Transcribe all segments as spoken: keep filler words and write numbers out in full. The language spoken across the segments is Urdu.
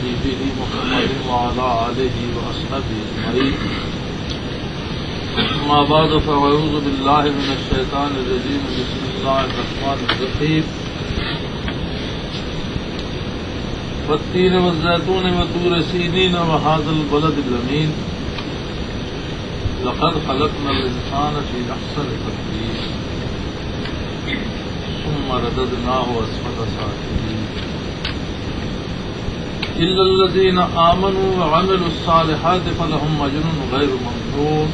حبيبه محمد وعلى آله وأصحابه أجمعين. أما بعد فأعوذ بالله من الشيطان الرجيم. بسم الله الرحمن الرحيم. والتين والزيتون وطور سينين وهذا البلد الأمين لقد خلقنا الإنسان في أحسن تقويم ثم رددناه أسفل سافلين إلا الذين آمنوا وعملوا الصالحات فلهم أجر غير ممنون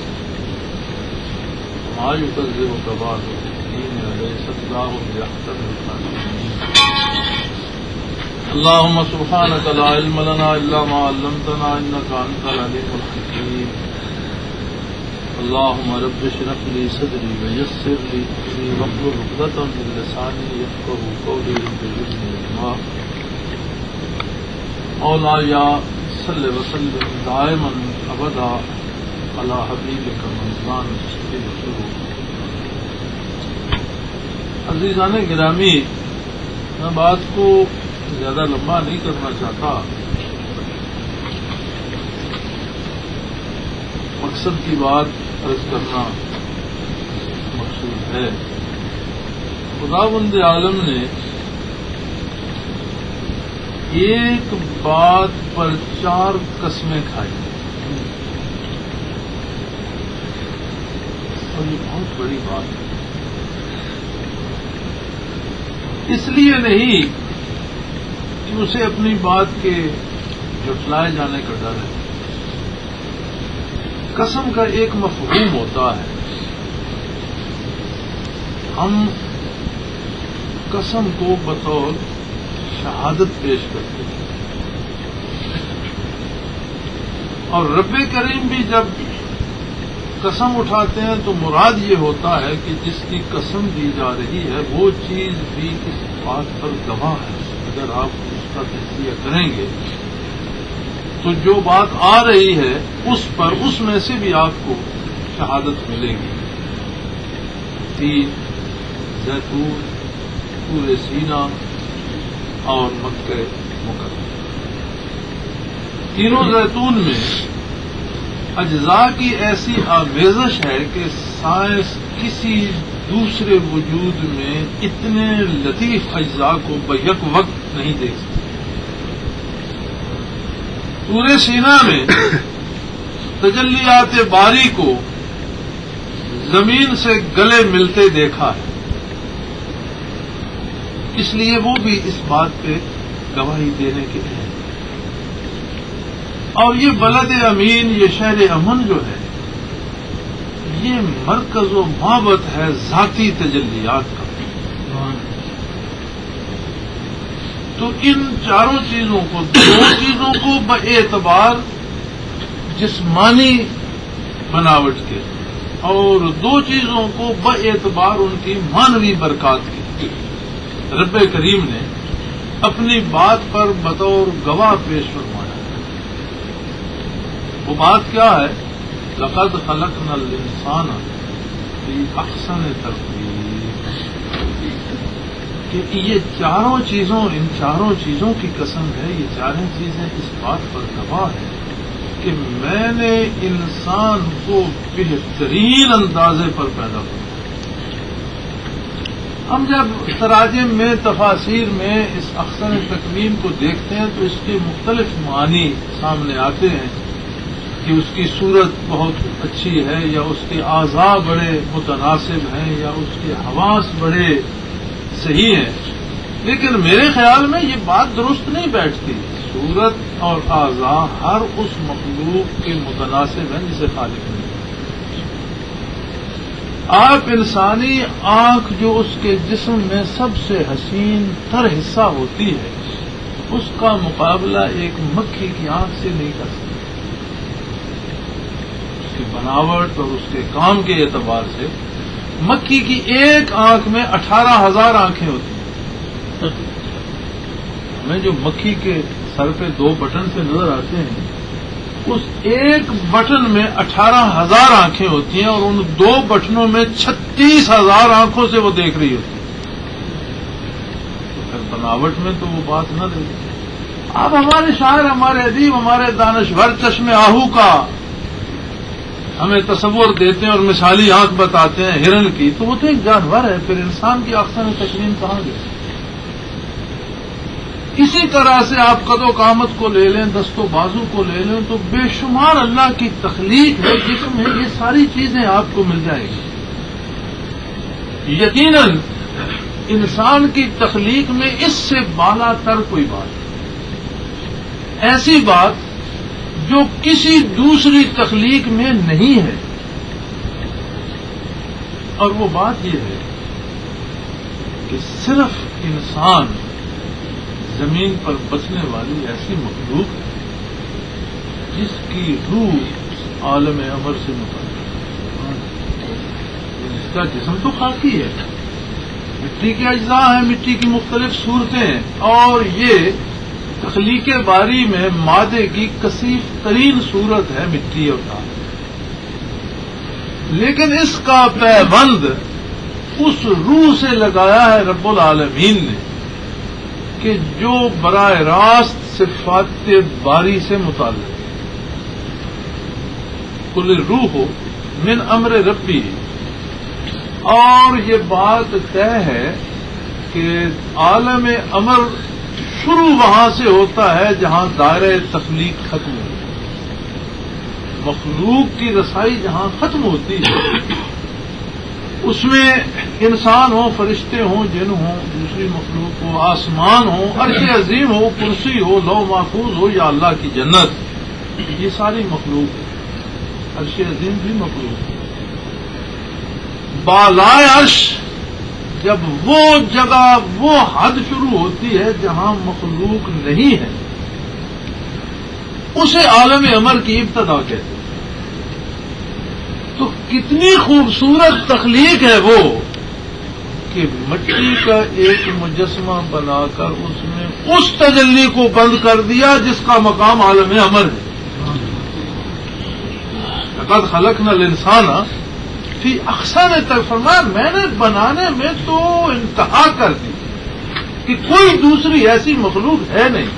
وما يكذبك بعد بالدين أليس الله بأحكم الحاكمين. اللهم سبحانك لا علم لنا إلا ما علمتنا إنك أنت العليم الحكيم. اللهم رب اشرح لي صدري ويسر لي أمري واحلل عقدة من لساني يفقهوا قولي رب زدني علما. مولایا صل وسلم دائما ابدا علی حبیبک منزلان شروع. عزیزان گرامی، میں بات کو زیادہ لمبا نہیں کرنا چاہتا. مقصد کی بات عرض کرنا مقصود ہے. خداوند عالم نے ایک بات پر چار قسمیں کھائی اور یہ بہت بڑی بات ہے. اس لیے نہیں کہ اسے اپنی بات کے جھٹلائے جانے کا ڈر ہے. قسم کا ایک مفہوم ہوتا ہے. ہم قسم کو بطور شہادت پیش کرتے ہیں اور رب کریم بھی جب قسم اٹھاتے ہیں تو مراد یہ ہوتا ہے کہ جس کی قسم دی جا رہی ہے وہ چیز بھی اس بات پر گواہ ہے. اگر آپ اس کا تجزیہ کریں گے تو جو بات آ رہی ہے اس پر اس میں سے بھی آپ کو شہادت ملے گی. تین زیتون پورے سینا اور مکہ مکرمہ. تینوں زیتون میں اجزاء کی ایسی آمیزش ہے کہ سائنس کسی دوسرے وجود میں اتنے لطیف اجزاء کو بیک وقت نہیں دیکھ سکتی. پورے سینا میں تجلیات باری کو زمین سے گلے ملتے دیکھا ہے. اس لیے وہ بھی اس بات پہ گواہی دینے کے ہیں. اور یہ بلد امین، یہ شہر امن جو ہے، یہ مرکز و محبت ہے ذاتی تجلیات کا. تو ان چاروں چیزوں کو، دو چیزوں کو باعتبار جسمانی بناوٹ کے اور دو چیزوں کو باعتبار ان کی معنوی برکات کی رب کریم نے اپنی بات پر بطور گواہ پیش فرمایا. وہ بات کیا ہے؟ لقد خلقنا الانسان فی احسن تقویم. کہ یہ چاروں چیزوں ان چاروں چیزوں کی قسم ہے. یہ چاروں چیزیں اس بات پر گواہ ہیں کہ میں نے انسان کو بہترین اندازے پر پیدا کیا. ہم جب تراجم میں، تفاسیر میں اس احسن تقویم کو دیکھتے ہیں تو اس کے مختلف معنی سامنے آتے ہیں کہ اس کی صورت بہت اچھی ہے، یا اس کے اعضاء بڑے متناسب ہیں، یا اس کے حواس بڑے صحیح ہیں. لیکن میرے خیال میں یہ بات درست نہیں بیٹھتی. صورت اور اعضاء ہر اس مخلوق کے متناسب ہیں جسے خالق نے. آپ انسانی آنکھ جو اس کے جسم میں سب سے حسین تر حصہ ہوتی ہے، اس کا مقابلہ ایک مکھی کی آنکھ سے نہیں کر سکتے. اس کی بناوٹ اور اس کے کام کے اعتبار سے مکھی کی ایک آنکھ میں اٹھارہ ہزار آنکھیں ہوتی ہیں. ہمیں جو مکھی کے سر پہ دو بٹن سے نظر آتے ہیں، اس ایک بٹن میں اٹھارہ ہزار آنکھیں ہوتی ہیں اور ان دو بٹنوں میں چھتیس ہزار آنکھوں سے وہ دیکھ رہی ہوتی ہے. تو پھر بناوٹ میں تو وہ بات نہ رہی. اب ہمارے شاعر، ہمارے ادیب، ہمارے دانشور چشم آہو کا ہمیں تصور دیتے ہیں اور مثالی آنکھ بتاتے ہیں ہرن کی، تو وہ تو ایک جانور ہے، پھر انسان کی اقسام تکریم کہاں گئے؟ اسی طرح سے آپ قد و قامت کو لے لیں، دست و بازو کو لے لیں، تو بے شمار اللہ کی تخلیق ہے جس میں یہ ساری چیزیں آپ کو مل جائیں گی۔ یقیناً انسان کی تخلیق میں اس سے بالا تر کوئی بات ہے، ایسی بات جو کسی دوسری تخلیق میں نہیں ہے، اور وہ بات یہ ہے کہ صرف انسان زمین پر بسنے والی ایسی مخلوق ہے جس کی روح عالم امر سے متعلق ہے۔ اس کا جسم تو خاکی ہے، مٹی کے اجزاء ہیں، مٹی کی مختلف صورتیں ہیں، اور یہ تخلیق باری میں مادے کی کثیف ترین صورت ہے مٹی اور تار، لیکن اس کا پیوند اس روح سے لگایا ہے رب العالمین نے کہ جو براہ راست صفات باری سے متعلق ہے۔ کل روح من امر ربی، اور یہ بات طے ہے کہ عالم امر شروع وہاں سے ہوتا ہے جہاں دائرہ تخلیق ختم ہوتی ہے، مخلوق کی رسائی جہاں ختم ہوتی ہے، اس میں انسان ہو، فرشتے ہوں، جن ہوں، دوسری مخلوق ہو، آسمان ہو، عرش عظیم ہو، کرسی ہو، لوح محفوظ ہو، یا اللہ کی جنت، یہ ساری مخلوق ہے، عرش عظیم بھی مخلوق ہے۔ بالائے عرش جب وہ جگہ، وہ حد شروع ہوتی ہے جہاں مخلوق نہیں ہے، اسے عالم امر کی ابتدا کہتے ہیں۔ تو کتنی خوبصورت تخلیق ہے وہ کہ مٹی کا ایک مجسمہ بنا کر اس میں اس تجلی کو بند کر دیا جس کا مقام عالم امر ہے۔ لقد خلقنا الانسان فی احسن تقویم، فرمایا میں نے بنانے میں تو انتہا کر دی کہ کوئی دوسری ایسی مخلوق ہے نہیں۔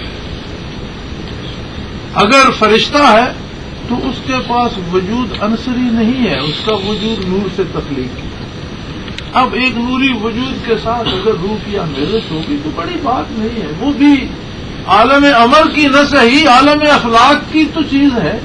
اگر فرشتہ ہے تو اس کے پاس وجود عنصری نہیں ہے، اس کا وجود نور سے تخلیق کی۔ اب ایک نوری وجود کے ساتھ اگر روح کی آمیزش ہوگی تو بڑی بات نہیں ہے، وہ بھی عالم امر کی نہ صحیح عالم اخلاق کی تو چیز ہے،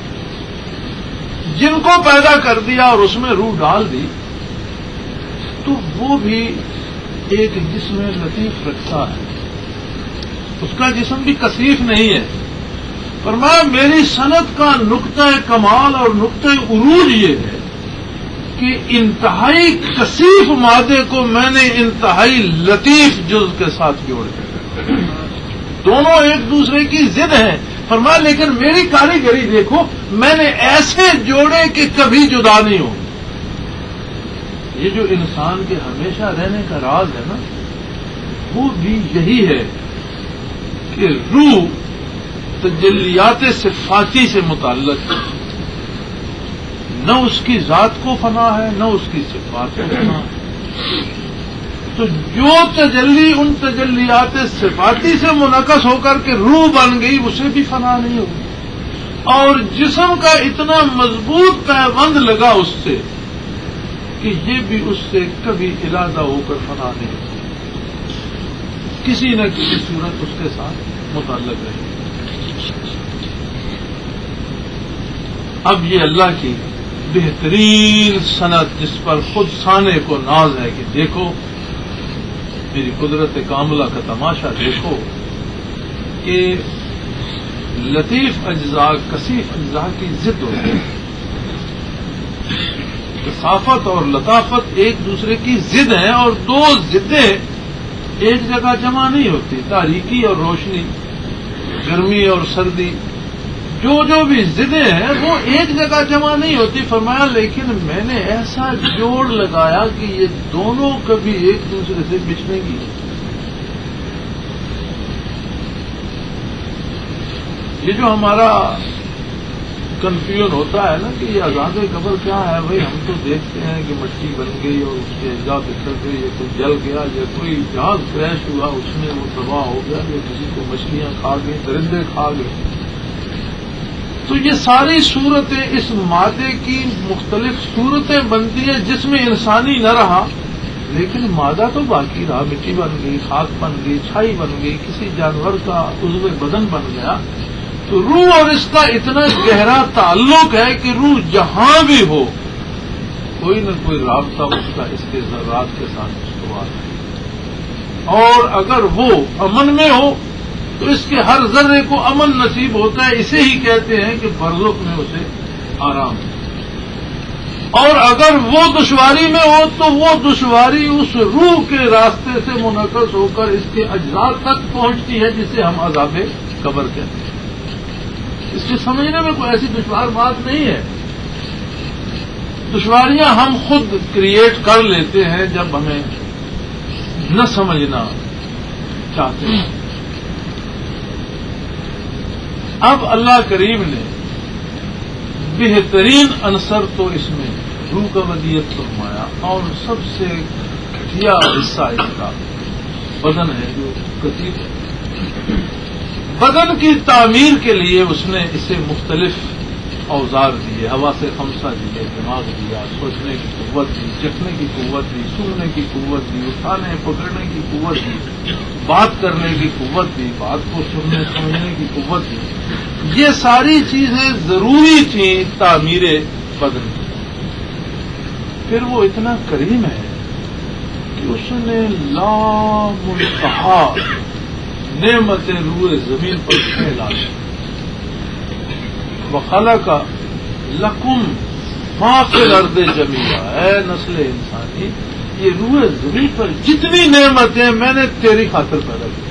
جن کو پیدا کر دیا اور اس میں روح ڈال دی، تو وہ بھی ایک جسم لطیف رکھتا ہے، اس کا جسم بھی کثیف نہیں ہے۔ فرمایا میری صنعت کا نقطہ کمال اور نقطہ عروج یہ ہے کہ انتہائی کثیف مادے کو میں نے انتہائی لطیف جز کے ساتھ جوڑ دیا، دونوں ایک دوسرے کی ضد ہیں۔ فرمایا لیکن میری کاریگری دیکھو، میں نے ایسے جوڑے کہ کبھی جدا نہیں ہو۔ یہ جو انسان کے ہمیشہ رہنے کا راز ہے نا، وہ بھی یہی ہے کہ روح تجلیات صفاتی سے متعلق ہے، نہ اس کی ذات کو فنا ہے، نہ اس کی صفات کو فنا ہے۔ تو جو تجلی ان تجلیات صفاتی سے منعکس ہو کر کے روح بن گئی، اسے بھی فنا نہیں ہوگی، اور جسم کا اتنا مضبوط پیوند لگا اس سے کہ یہ بھی اس سے کبھی علیحدہ ہو کر فنا نہیں ہوگی، کسی نہ کسی صورت اس کے ساتھ متعلق رہے گی۔ اب یہ اللہ کی بہترین صنعت جس پر خود سانے کو ناز ہے کہ دیکھو میری قدرت کاملہ کا تماشا دیکھو کہ لطیف اجزاء کثیف اجزاء کی ضد ہوتی ہے، کثافت اور لطافت ایک دوسرے کی ضد ہیں، اور دو ضدیں ایک جگہ جمع نہیں ہوتی، تاریکی اور روشنی، گرمی اور سردی، جو جو بھی ضدیں ہیں وہ ایک جگہ جمع نہیں ہوتی۔ فرمایا لیکن میں نے ایسا جوڑ لگایا کہ یہ دونوں کبھی ایک دوسرے سے بچنے کی۔ یہ جو ہمارا کنفیوژن ہوتا ہے نا کہ یہ عذاب قبر کیا ہے. بھائی ہم تو دیکھتے ہیں کہ مٹی بن گئی اور اس کے اجزاء بکھر گئے, یا کوئی جل گیا, یا کوئی جہاز کریش ہوا اس میں وہ تباہ ہو گیا, یا کسی کو مچھلیاں کھا گئی, درندے کھا گئے. تو یہ ساری صورتیں اس مادے کی مختلف صورتیں بنتی ہیں جس میں انسانی نہ رہا, لیکن مادہ تو باقی رہا. مٹی بن گئی, خاک بن گئی, چھائی بن گئی, کسی جانور کا عضو بدن بن گیا. تو روح اور اس کا اتنا گہرا تعلق ہے کہ روح جہاں بھی ہو کوئی نہ کوئی رابطہ اس کا اس کے ذرات کے ساتھ استوار ہے. اور اگر وہ امن میں ہو تو اس کے ہر ذرے کو امن نصیب ہوتا ہے. اسے ہی کہتے ہیں کہ برزخ میں اسے آرام ہے. اور اگر وہ دشواری میں ہو تو وہ دشواری اس روح کے راستے سے منعکس ہو کر اس کے اجزاء تک پہنچتی ہے, جسے ہم عذاب قبر کہتے ہیں. اس کے سمجھنے میں کوئی ایسی دشوار بات نہیں ہے. دشواریاں ہم خود کریٹ کر لیتے ہیں جب ہمیں نہ سمجھنا چاہتے ہیں. اب اللہ کریم نے بہترین عنصر تو اس میں روح کا ودیت فرمایا, اور سب سے گھٹیا حصہ اس کا بدن ہے جو کثیر ہے. بدن کی تعمیر کے لیے اس نے اسے مختلف اوزار دیے, ہوا سے خمسہ دیے, دماغ دیا, سوچنے کی قوت دی, چکھنے کی قوت دی, سننے کی قوت دی, اٹھانے پکڑنے کی قوت دی, بات کرنے کی قوت دی, بات کو سننے سمجھنے کی قوت دی. یہ ساری چیزیں ضروری تھیں تعمیر بدن کی. پھر وہ اتنا کریم ہے کہ اس نے لامنتہا نعمتیں روئے زمین پر پھیلا دی. وخلق لکم ما فی الارض جمیعا, اے نسل انسانی یہ روئے زمین پر جتنی نعمتیں میں نے تیری خاطر پیدا کی.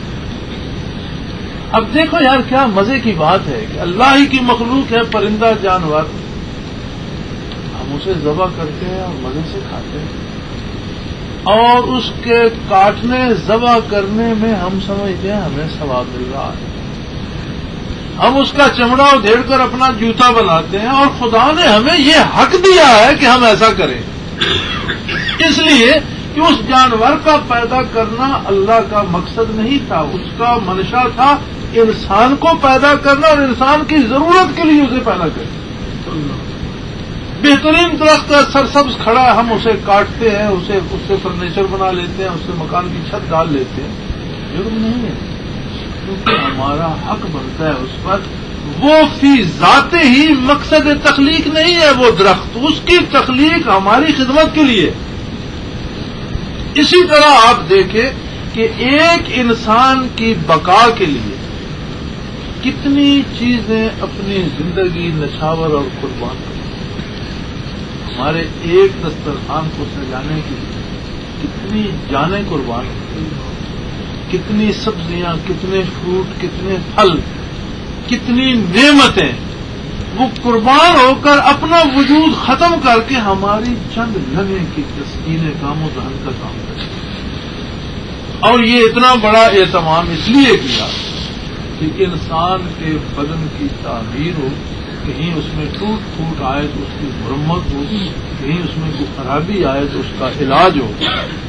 اب دیکھو یار کیا مزے کی بات ہے کہ اللہ ہی کی مخلوق ہے پرندہ جانور, ہم اسے ذبح کرتے ہیں اور مزے سے کھاتے ہیں, اور اس کے کاٹنے ذبح کرنے میں ہم سمجھتے ہیں ہمیں ثواب مل رہا ہے. ہم اس کا چمڑا ادھیڑ کر اپنا جوتا بناتے ہیں, اور خدا نے ہمیں یہ حق دیا ہے کہ ہم ایسا کریں. اس لیے کہ اس جانور کا پیدا کرنا اللہ کا مقصد نہیں تھا, اس کا منشا تھا انسان کو پیدا کرنا اور انسان کی ضرورت کے لیے اسے پیدا کرنا. بہترین درخت سرسبز کھڑا ہے, ہم اسے کاٹتے ہیں, اسے اس سے فرنیچر بنا لیتے ہیں, اس سے مکان کی چھت ڈال لیتے ہیں. جرم نہیں ہے, کیونکہ ہمارا حق بنتا ہے اس پر. وہ فی ذات ہی مقصد تخلیق نہیں ہے وہ درخت, اس کی تخلیق ہماری خدمت کے لیے. اسی طرح آپ دیکھیں کہ ایک انسان کی بقا کے لیے کتنی چیزیں اپنی زندگی نچھاور اور قربان کریں. ہمارے ایک دسترخوان کو سجانے کے لیے کتنی جانیں قربان ہوتی ہیں, کتنی سبزیاں, کتنے فروٹ, کتنے پھل, کتنی نعمتیں وہ قربان ہو کر اپنا وجود ختم کر کے ہماری چند لمحے کی تسکین کام و ذہن کا کام کرتے ہیں. اور یہ اتنا بڑا اہتمام اس لیے کیا کہ انسان کے بدن کی تعمیر ہو, کہیں اس میں ٹوٹ پھوٹ آئے تو اس کی مرمت ہو, کہیں اس میں کوئی خرابی آئے تو اس کا علاج ہو.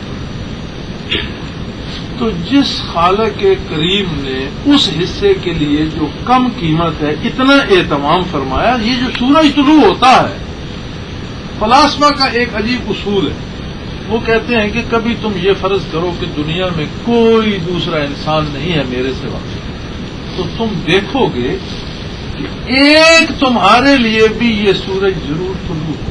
تو جس خالق کریم نے اس حصے کے لیے جو کم قیمت ہے اتنا اہتمام فرمایا. یہ جو سورج طلوع ہوتا ہے, فلاسفہ کا ایک عجیب اصول ہے. وہ کہتے ہیں کہ کبھی تم یہ فرض کرو کہ دنیا میں کوئی دوسرا انسان نہیں ہے میرے سوا, تو تم دیکھو گے کہ ایک تمہارے لیے بھی یہ سورج ضرور طلوع ہو.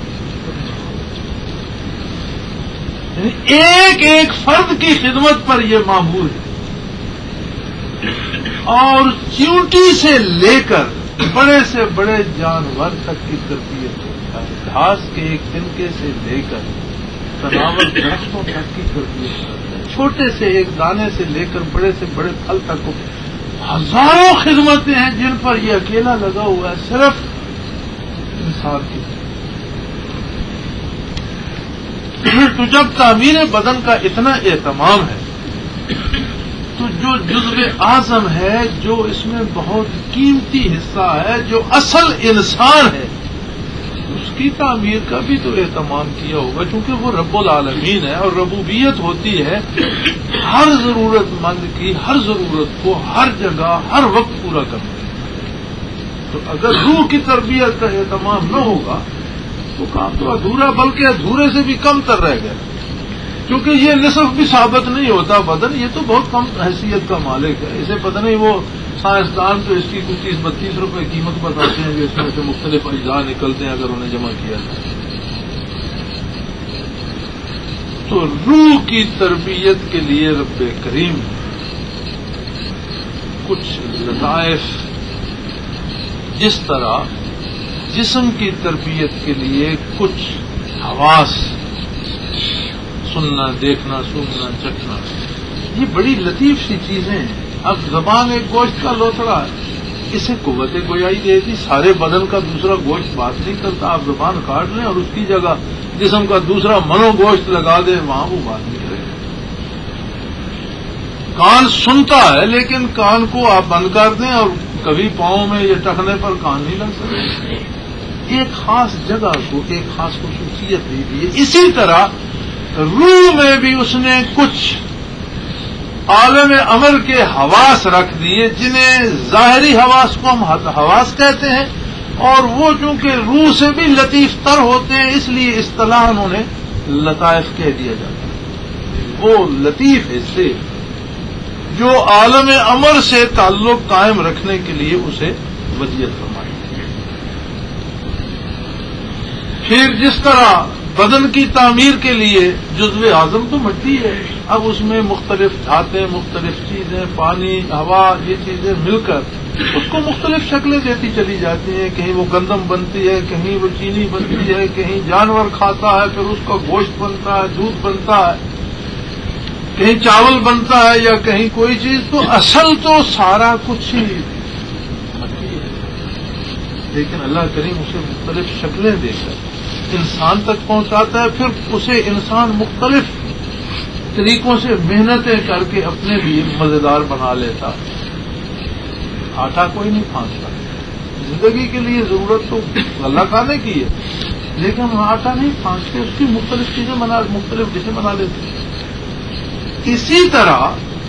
ایک ایک فرد کی خدمت پر یہ معمول ہے. اور چیونٹی سے لے کر بڑے سے بڑے جانور تک کی تربیت ہوتا ہے, گھاس کے ایک تنکے سے لے کر تناور درختوں تک کی تربیت ہوتا ہے, چھوٹے سے ایک دانے سے لے کر بڑے سے بڑے پھل تک. ہزاروں خدمتیں ہیں جن پر یہ اکیلا لگا ہوا ہے صرف انسان کی. تو جب تعمیر بدن کا اتنا اہتمام ہے تو تو جو جزو اعظم ہے، جو اس میں بہت قیمتی حصہ ہے، جو اصل انسان ہے، اس کی تعمیر کا بھی تو اہتمام کیا ہوگا، چونکہ وہ رب العالمین ہے اور ربوبیت ہوتی ہے ہر ضرورت مند کی ہر ضرورت کو ہر جگہ ہر وقت پورا کرنا۔ تو اگر روح کی تربیت کا اہتمام نہ ہوگا تو کام تو ادھورا، بلکہ ادھورے سے بھی کم تر رہ گیا، کیونکہ یہ نصف بھی ثابت نہیں ہوتا بدن، یہ تو بہت کم حیثیت کا مالک ہے۔ اسے پتہ نہیں، وہ سائنسدان تو اس کی کچھ تیس بتیس روپے قیمت بتاتے ہیں کہ اس میں سے مختلف اجزاء نکلتے ہیں اگر انہیں جمع کیا جائے۔ تو روح کی تربیت کے لیے رب کریم کچھ لطائف، جس طرح جسم کی تربیت کے لیے کچھ حواس، سننا، دیکھنا، سونگنا، چکھنا، یہ بڑی لطیف سی چیزیں ہیں۔ اب زبان ایک گوشت کا لوتڑا ہے، اسے قوت گویائی دے دی، سارے بدن کا دوسرا گوشت بات نہیں کرتا، آپ زبان کاٹ لیں اور اس کی جگہ جسم کا دوسرا منو گوشت لگا دیں، وہاں وہ بات نہیں کرے گا۔ کان سنتا ہے لیکن کان کو آپ بند کر دیں اور کبھی پاؤں میں یا ٹخنے پر کان نہیں لگ سکے۔ ایک خاص جگہ کو ایک خاص خصوصیت دی دی ہے۔ اسی طرح روح میں بھی اس نے کچھ عالم امر کے حواس رکھ دیے، جنہیں ظاہری حواس کو ہم حواس کہتے ہیں، اور وہ چونکہ روح سے بھی لطیف تر ہوتے ہیں اس لیے اصطلاح انہوں نے لطائف کہہ دیا جاتا ہے۔ وہ لطیف حصے جو عالم امر سے تعلق قائم رکھنے کے لیے اسے وضعیت فرمائی۔ پھر جس طرح بدن کی تعمیر کے لیے جزو اعظم تو مٹی ہے، اب اس میں مختلف دھاتیں، مختلف چیزیں، پانی، ہوا، یہ چیزیں مل کر اس کو مختلف شکلیں دیتی چلی جاتی ہیں۔ کہیں وہ گندم بنتی ہے، کہیں وہ چینی بنتی ہے، کہیں جانور کھاتا ہے پھر اس کا گوشت بنتا ہے، دودھ بنتا ہے، کہیں چاول بنتا ہے یا کہیں کوئی چیز۔ تو اصل تو سارا کچھ ہی مٹی ہے، لیکن اللہ کریم اسے مختلف شکلیں دے کر انسان تک پہنچاتا ہے، پھر اسے انسان مختلف طریقوں سے محنتیں کر کے اپنے لیے مزیدار بنا لیتا۔ آٹا کوئی نہیں پھانستا، زندگی کے لیے ضرورت تو غلہ کھانے کی ہے، لیکن ہم آٹا نہیں پھانستے، اس کی مختلف چیزیں بنا مختلف ڈشیں بنا لیتے ہیں۔ اسی طرح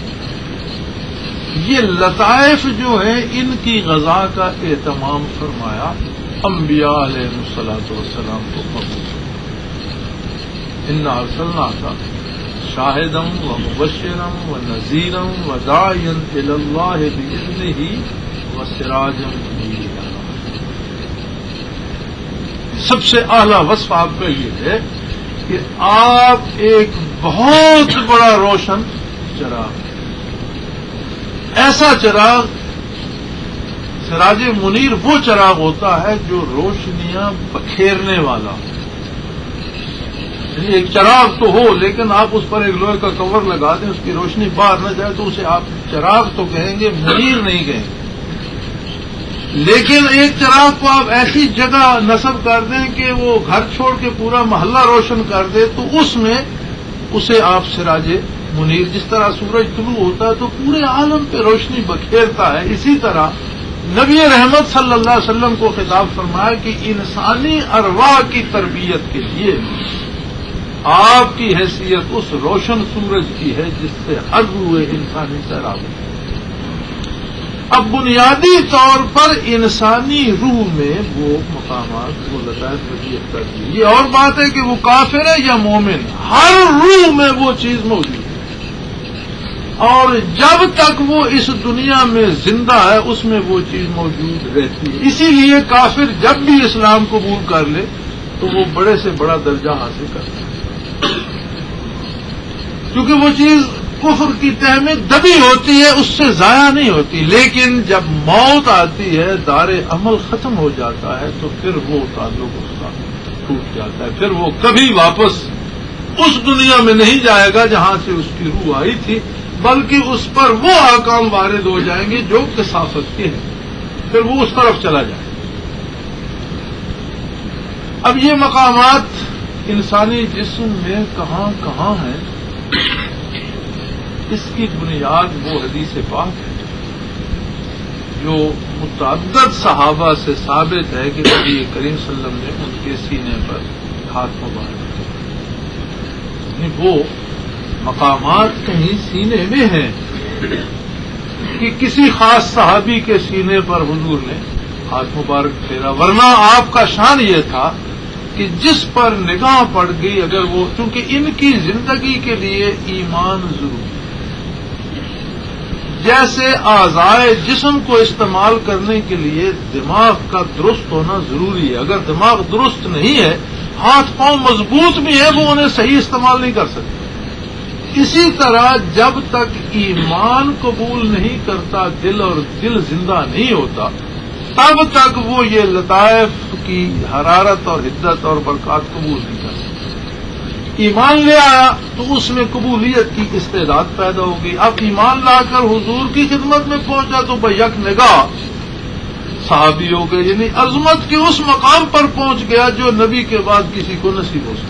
یہ لطائف جو ہیں ان کی غذا کا اہتمام فرمایا انبیاء علیہ الصلوۃ والسلام کو قبول۔ انا ارسلناک شاہدا ومبشرا ونذیرا وداعیا الی اللہ باذنہ وسراجا منیرا۔ سب سے اعلیٰ وصف آپ کا یہ ہے کہ آپ ایک بہت بڑا روشن چراغ، ایسا چراغ، سراج منیر وہ چراغ ہوتا ہے جو روشنیاں بکھیرنے والا، یعنی ایک چراغ تو ہو لیکن آپ اس پر ایک لوہے کا کور لگا دیں، اس کی روشنی باہر نہ جائے تو اسے آپ چراغ تو کہیں گے، منیر نہیں کہیں گے۔ لیکن ایک چراغ کو آپ ایسی جگہ نصب کر دیں کہ وہ گھر چھوڑ کے پورا محلہ روشن کر دے تو اس میں اسے آپ سراج منیر، جس طرح سورج طلوع ہوتا ہے تو پورے عالم پہ روشنی بکھیرتا ہے، اسی طرح نبی رحمت صلی اللہ علیہ وسلم کو خطاب فرمایا کہ انسانی ارواح کی تربیت کے لیے آپ کی حیثیت اس روشن سورج کی ہے جس سے حد ہوئے انسانی سیراب۔ اب بنیادی طور پر انسانی روح میں وہ مقامات، وہ لطائف وضعیت کر دی۔ یہ اور بات ہے کہ وہ کافر ہے یا مومن، ہر روح میں وہ چیز موجود ہے، اور جب تک وہ اس دنیا میں زندہ ہے اس میں وہ چیز موجود رہتی ہے۔ اسی لیے کافر جب بھی اسلام قبول کر لے تو وہ بڑے سے بڑا درجہ حاصل کرتا ہے، کیونکہ وہ چیز کفر کی تہ میں دبی ہوتی ہے، اس سے ضائع نہیں ہوتی۔ لیکن جب موت آتی ہے، دار عمل ختم ہو جاتا ہے تو پھر وہ تعلق اس کا ٹوٹ جاتا ہے، پھر وہ کبھی واپس اس دنیا میں نہیں جائے گا جہاں سے اس کی روح آئی تھی، بلکہ اس پر وہ احکام وارد ہو جائیں گے جو کثافت کے ہیں، پھر وہ اس طرف چلا جائے۔ اب یہ مقامات انسانی جسم میں کہاں کہاں ہیں اس کی بنیاد وہ حدیث پاک ہے جو متعدد صحابہ سے ثابت ہے کہ نبی کریم صلی اللہ علیہ وسلم نے ان کے سینے پر ہاتھ مبارک یعنی وہ مقامات کہیں سینے میں ہیں کہ کسی خاص صحابی کے سینے پر حضور نے ہاتھ مبارک پھیرا، ورنہ آپ کا شان یہ تھا کہ جس پر نگاہ پڑ گئی اگر وہ، چونکہ ان کی زندگی کے لیے ایمان ضروری ہے، جیسے اعضائے جسم کو استعمال کرنے کے لیے دماغ کا درست ہونا ضروری ہے، اگر دماغ درست نہیں ہے ہاتھ پاؤں مضبوط بھی ہے وہ انہیں صحیح استعمال نہیں کر سکتے۔ اسی طرح جب تک ایمان قبول نہیں کرتا دل اور دل زندہ نہیں ہوتا تب تک وہ یہ لطائف کی حرارت اور حدت اور برکات قبول نہیں کر سکتا۔ ایمان لے آیا تو اس میں قبولیت کی استعداد پیدا ہو گئی، اب ایمان لا کر حضور کی خدمت میں پہنچا تو بیک نگاہ صحابی ہو گئے، یعنی عظمت کے اس مقام پر پہنچ گیا جو نبی کے بعد کسی کو نصیب ہو سکتا۔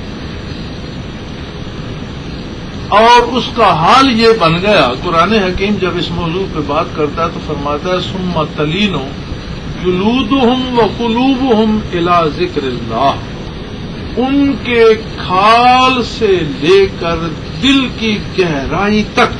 اور اس کا حال یہ بن گیا، قرآن حکیم جب اس موضوع پہ بات کرتا ہے تو فرماتا ہے ثم تلین جلودہم وقلوبہم الی ذکر اللہ، ان کے کھال سے لے کر دل کی گہرائی تک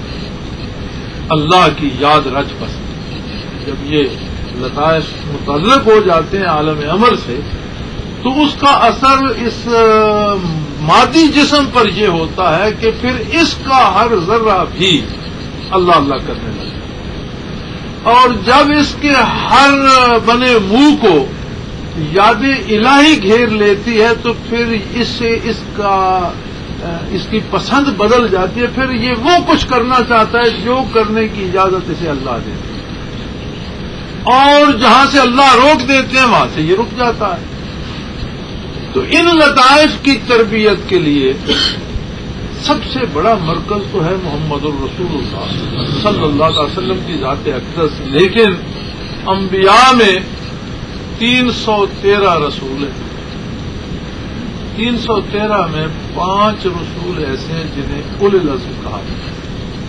اللہ کی یاد رچ بستی۔ جب یہ لطائف متعلق ہو جاتے ہیں عالم امر سے تو اس کا اثر اس مادی جسم پر یہ ہوتا ہے کہ پھر اس کا ہر ذرہ بھی اللہ اللہ کرنے لگتا ہے، اور جب اس کے ہر بنے منہ کو یاد الہی گھیر لیتی ہے تو پھر اس سے اس کا اس کی پسند بدل جاتی ہے، پھر یہ وہ کچھ کرنا چاہتا ہے جو کرنے کی اجازت اسے اللہ دیتی ہے، اور جہاں سے اللہ روک دیتے ہیں وہاں سے یہ رک جاتا ہے۔ تو ان لطائف کی تربیت کے لیے سب سے بڑا مرکز تو ہے محمد الرسول اللہ صلی اللہ علیہ وسلم کی ذات اقدس، لیکن انبیاء میں تین سو تیرہ رسول ہیں، تین سو تیرہ میں پانچ رسول ایسے ہیں جنہیں اولو العزم کہا جاتا ہے۔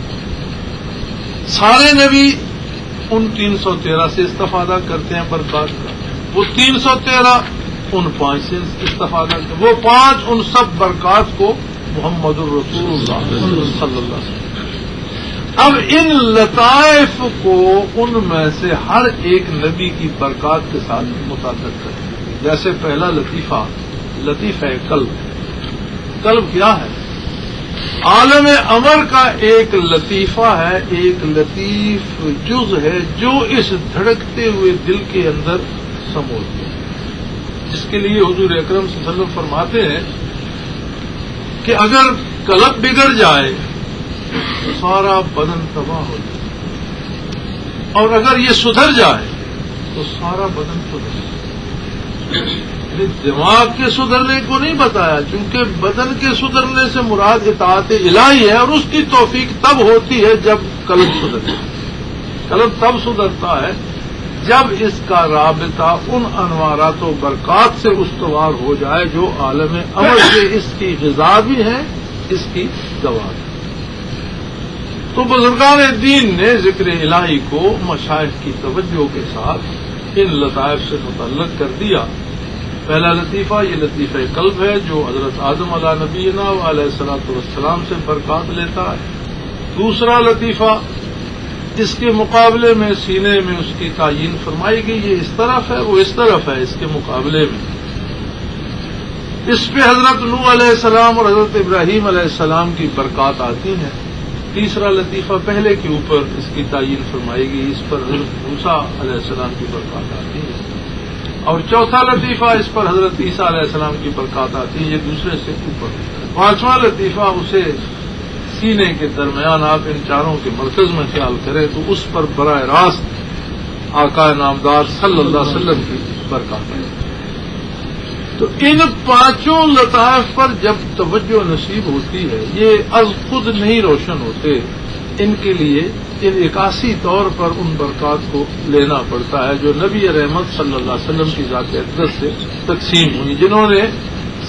سارے نبی ان تین سو تیرہ سے استفادہ کرتے ہیں برکات کا، وہ تین سو تیرہ ان پانچ سے استفادہ کرتے، وہ پانچ ان سب برکات کو محمد الرسول اللہ صلی اللہ علیہ وسلم۔ اب ان لطائف کو ان میں سے ہر ایک نبی کی برکات کے ساتھ متعلق کرتے ہیں۔ جیسے پہلا لطیفہ لطیفہ قلب۔ قلب کیا ہے؟ عالم امر کا ایک لطیفہ ہے، ایک لطیف جز ہے جو اس دھڑکتے ہوئے دل کے اندر سموتے ہیں، جس کے لیے حضور اکرم صلی اللہ علیہ وسلم فرماتے ہیں کہ اگر قلب بگڑ جائے تو سارا بدن تباہ ہو جائے، اور اگر یہ سدھر جائے تو سارا بدن سدھر جائے۔ دماغ کے سدھرنے کو نہیں بتایا، چونکہ بدن کے سدھرنے سے مراد اطاعت الہی ہے، اور اس کی توفیق تب ہوتی ہے جب قلب سدھرتا ہے۔ قلب تب سدھرتا ہے جب اس کا رابطہ ان انوارات و برکات سے استوار ہو جائے جو عالم امر سے اس کی غذا بھی ہے، اس کی دوا بھی۔ تو بزرگان دین نے ذکر الہی کو مشائخ کی توجہ کے ساتھ ان لطائف سے متعلق کر دیا۔ پہلا لطیفہ یہ لطیفہ قلب ہے جو حضرت آدم علیہ نبینا علیہ الصلوۃ والسلام سے برکات لیتا ہے۔ دوسرا لطیفہ اس کے مقابلے میں سینے میں اس کی تعین فرمائی گئی، یہ اس طرف ہے وہ اس طرف ہے، اس کے مقابلے میں اس پہ حضرت نوح علیہ السلام اور حضرت ابراہیم علیہ السلام کی برکات آتی ہیں۔ تیسرا لطیفہ پہلے کے اوپر اس کی تعین فرمائی گئی، اس پر حضرت موسیٰ علیہ السلام کی برکات آتی ہے، اور چوتھا لطیفہ اس پر حضرت عیسیٰ علیہ السلام کی برکات آتی ہے، یہ دوسرے سے اوپر۔ پانچواں لطیفہ اسے سینے کے درمیان آپ ان چاروں کے مرکز میں خیال کریں تو اس پر براہ راست آقا نامدار صلی اللہ علیہ وسلم کی برکات ہے۔ تو ان پانچوں لطائف پر جب توجہ نصیب ہوتی ہے یہ از خود نہیں روشن ہوتے، ان کے لیے انعکاسی طور پر ان برکات کو لینا پڑتا ہے جو نبی رحمت صلی اللہ علیہ وسلم کی ذات اقدس سے تقسیم ہوئی، جنہوں نے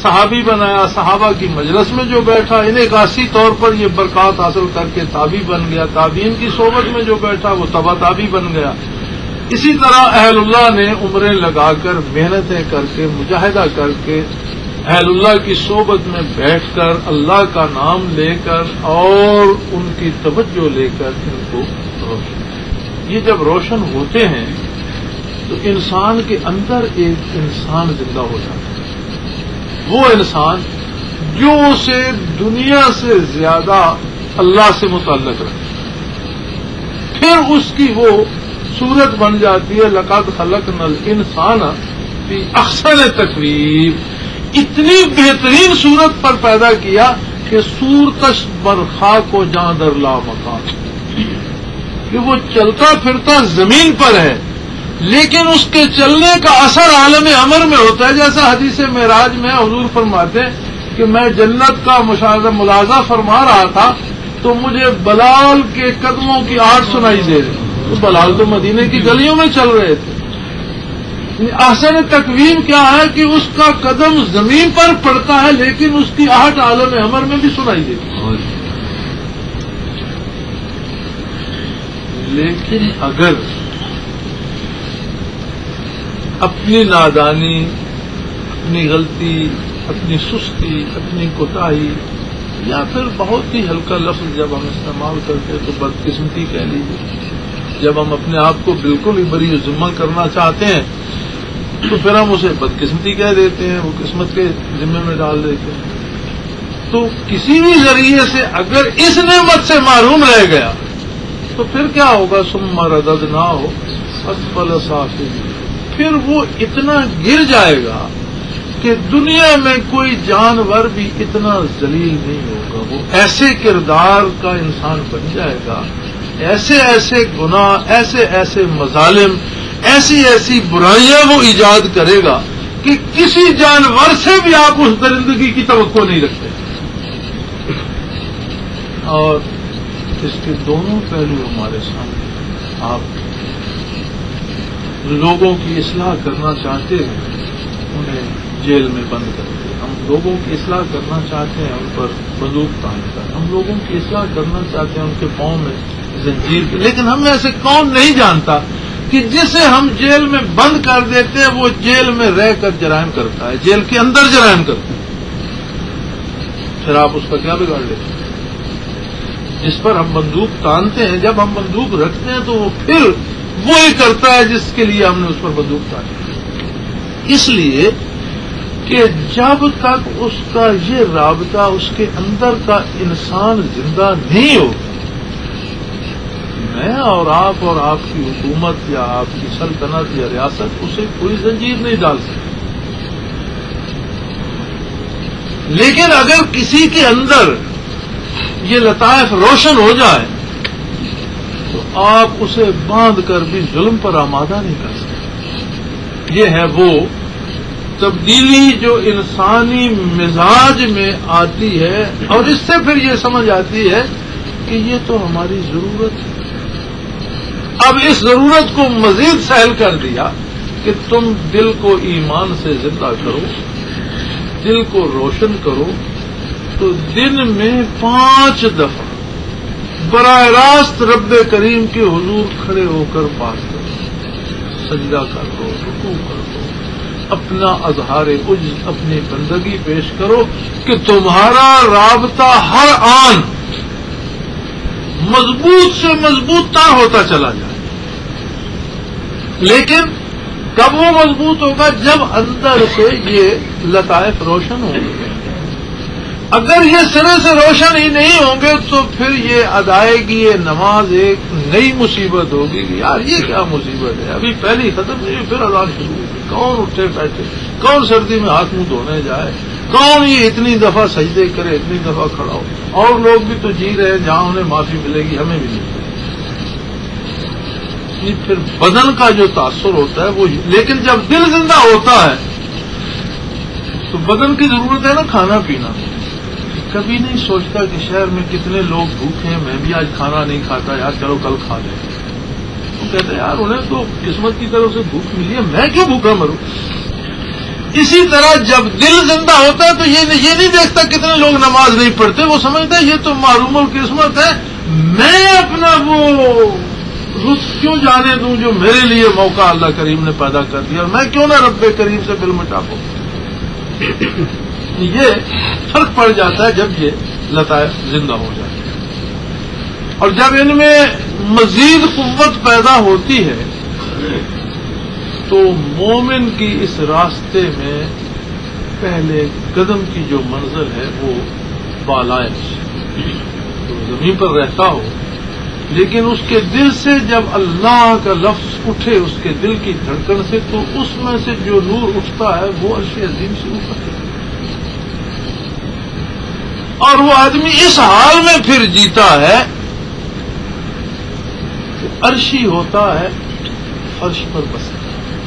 صحابی بنایا، صحابہ کی مجلس میں جو بیٹھا انعکاسی طور پر یہ برکات حاصل کر کے تابعی بن گیا، تابعین کی صحبت میں جو بیٹھا وہ تبع تابعی بن گیا۔ اسی طرح اہل اللہ نے عمریں لگا کر، محنتیں کر کے، مجاہدہ کر کے، اہل اللہ کی صحبت میں بیٹھ کر، اللہ کا نام لے کر اور ان کی توجہ لے کر ان کو روشن، یہ جب روشن ہوتے ہیں تو انسان کے اندر ایک انسان زندہ ہو جاتا ہے، وہ انسان جو اسے دنیا سے زیادہ اللہ سے متعلق رہے، پھر اس کی وہ صورت بن جاتی ہے لقد خلقنا الانسان فی احسن تقویم، اتنی بہترین صورت پر پیدا کیا کہ صورتش برخا کو جان در لا مکان، کہ وہ چلتا پھرتا زمین پر ہے لیکن اس کے چلنے کا اثر عالم امر میں ہوتا ہے۔ جیسا حدیث معراج میں حضور فرماتے ہیں کہ میں جنت کا مشاہدہ ملاحظہ فرما رہا تھا تو مجھے بلال کے قدموں کی آہٹ سنائی دے رہی، تو بلال تو مدینے کی گلیوں میں چل رہے تھے۔ احسن تقویم کیا ہے کہ اس کا قدم زمین پر پڑتا ہے لیکن اس کی آہٹ عالم امر میں بھی سنائی دیتی۔ لیکن اگر اپنی نادانی، اپنی غلطی، اپنی سستی، اپنی کوتاہی یا پھر بہت ہی ہلکا لفظ جب ہم استعمال کرتے تو بدقسمتی کہہ لیجیے، جب ہم اپنے آپ کو بالکل ہی بری ذمہ کرنا چاہتے ہیں تو پھر ہم اسے بدقسمتی کہہ دیتے ہیں، وہ قسمت کے ذمے میں ڈال دیتے ہیں۔ تو کسی بھی ذریعے سے اگر اس نعمت سے محروم رہ گیا تو پھر کیا ہوگا؟ ثم رددناہ اسفل سافلین، پھر وہ اتنا گر جائے گا کہ دنیا میں کوئی جانور بھی اتنا ذلیل نہیں ہوگا، وہ ایسے کردار کا انسان بن جائے گا، ایسے ایسے گناہ، ایسے ایسے مظالم، ایسی ایسی برائیاں وہ ایجاد کرے گا کہ کسی جانور سے بھی آپ اس درندگی کی توقع نہیں رکھتے۔ اور اس کے دونوں پہلو ہمارے سامنے، آپ لوگوں کی اصلاح کرنا چاہتے ہیں انہیں جیل میں بند کرتے، ہم لوگوں کی اصلاح کرنا چاہتے ہیں ان پر بندوق تان کر، ہم لوگوں کی اصلاح کرنا چاہتے ہیں ان کے پاؤں میں زنجیر، لیکن ہم ایسے کون نہیں جانتا کہ جسے ہم جیل میں بند کر دیتے ہیں وہ جیل میں رہ کر جرائم کرتا ہے، جیل کے اندر جرائم کرتا ہے، پھر آپ اس کا کیا بگاڑ لیتے ہیں؟ جس پر ہم بندوق تانتے ہیں، جب ہم بندوق رکھتے ہیں تو وہ پھر وہی کرتا ہے جس کے لیے ہم نے اس پر بندوق تانی۔ اس لیے کہ جب تک اس کا یہ رابطہ اس کے اندر کا انسان زندہ نہیں ہو، میں اور آپ اور آپ کی حکومت یا آپ کی سلطنت یا ریاست اسے کوئی زنجیر نہیں ڈال سکتی۔ لیکن اگر کسی کے اندر یہ لطائف روشن ہو جائے تو آپ اسے باندھ کر بھی ظلم پر آمادہ نہیں کر سکتے۔ یہ ہے وہ تبدیلی جو انسانی مزاج میں آتی ہے، اور اس سے پھر یہ سمجھ آتی ہے کہ یہ تو ہماری ضرورت ہے۔ اب اس ضرورت کو مزید سہل کر دیا کہ تم دل کو ایمان سے زندہ کرو، دل کو روشن کرو، تو دن میں پانچ دفعہ براہ راست رب کریم کے حضور کھڑے ہو کر بات کرو، سجدہ کر دو، رکوع کر دو، اپنا اظہار عجز، اپنی بندگی پیش کرو کہ تمہارا رابطہ ہر آن مضبوط سے مضبوط تر ہوتا چلا جائے۔ لیکن کب وہ مضبوط ہوگا؟ جب اندر سے یہ لطائف روشن ہوں گے۔ اگر یہ سرے سے روشن ہی نہیں ہوں گے تو پھر یہ ادائیگی، یہ نماز ایک نئی مصیبت ہوگی کہ یار یہ کیا مصیبت ہے، ابھی پہلی ختم نہیں پھر اذان شروع ہوگی، کون اٹھے بیٹھے، کون سردی میں ہاتھ منہ دھونے جائے، کون یہ اتنی دفعہ سجدے کرے، اتنی دفعہ کھڑا ہو، اور لوگ بھی تو جی رہے ہیں جہاں انہیں معافی ملے گی ہمیں بھی نہیں ملے گی۔ پھر بدن کا جو تاثر ہوتا ہے وہ، لیکن جب دل زندہ ہوتا ہے تو بدن کی ضرورت ہے نا کھانا پینا، کبھی نہیں سوچتا کہ شہر میں کتنے لوگ بھوکے ہیں، میں بھی آج کھانا نہیں کھاتا، یار چلو کل کھا لیں۔ وہ کہتے ہیں یار انہیں تو قسمت کی طرف سے بھوک ملی ہے، میں کیوں بھوکا مروں؟ اسی طرح جب دل زندہ ہوتا ہے تو یہ یہ نہیں دیکھتا کتنے لوگ نماز نہیں پڑھتے، وہ سمجھتا ہے یہ تو معروم القسمت ہے، میں اپنا وہ لطف کیوں جانے دوں جو میرے لیے موقع اللہ کریم نے پیدا کر دیا، اور میں کیوں نہ رب کریم سے دل مٹا پاؤں۔ یہ فرق پڑ جاتا ہے جب یہ لطائف زندہ ہو جاتی ہے، اور جب ان میں مزید قوت پیدا ہوتی ہے تو مومن کی اس راستے میں پہلے قدم کی جو منزل ہے وہ بالائے، تو زمین پر رہتا ہو لیکن اس کے دل سے جب اللہ کا لفظ اٹھے اس کے دل کی دھڑکن سے، تو اس میں سے جو نور اٹھتا ہے وہ عرش عظیم سے اوپر ہے، اور وہ آدمی اس حال میں پھر جیتا ہے کہ عرشی ہوتا ہے فرش پر بستا،